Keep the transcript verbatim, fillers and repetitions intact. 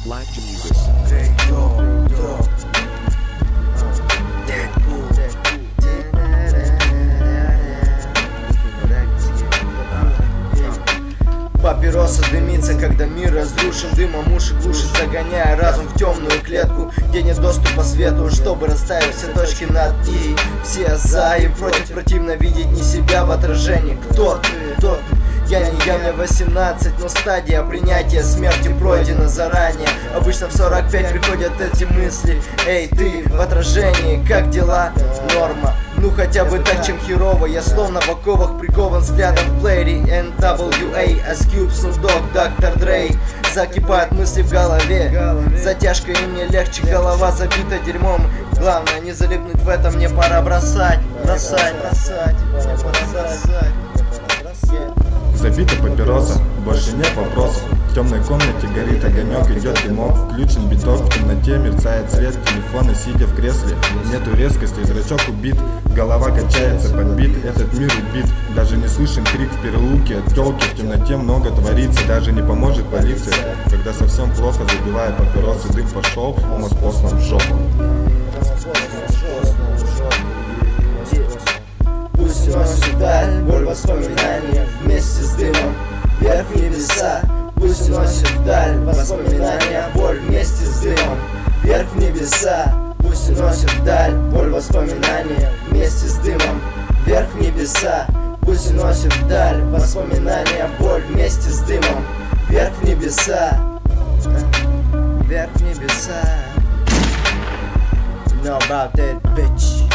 Black Jesus. Папироса дымится, когда мир разрушен, дымом уши глушит, загоняя разум в темную клетку, где нет доступа свету, чтобы расставить все точки над «и». Все за и против, противно видеть не себя в отражении. Кто ты? Кто ты? Я не я, мне восемнадцать, но стадия принятия смерти пройдена заранее. Обычно в сорок пять приходят эти мысли: эй, ты в отражении, как дела? Норма. Ну хотя бы так, чем херово. Я словно в оковах прикован взглядом в плеере эн дабл ю эй, Ice Cube, Snoop Dogg, доктор Dre. Закипают мысли в голове, затяжка и мне легче, голова забита дерьмом. Главное не залипнуть в этом, мне пора бросать, бросать, бросать, мне пора бросать. Забита папироса, больше нет вопросов. В темной комнате горит огонек, идет дымок. Включен биток, в темноте мерцает свет телефона, сидя в кресле. Нету резкости, зрачок убит, голова качается, бомбит. Этот мир убит, даже не слышен крик в переулке от тёлки. В темноте много творится, даже не поможет полиция. Когда совсем плохо, забивает папиросы, дым пошел, мозг послан в жопу. Пусть уносит вдаль боль воспоминания вместе с дымом вверх в небеса. Пусть уносит вдаль воспоминания боль вместе с дымом вверх в небеса. Пусть уносит вдаль боль воспоминания вместе с дымом вверх в небеса. Пусть уносит вдаль воспоминания боль вместе с дымом вверх в небеса. Вверх в небеса. You know about that, bitch.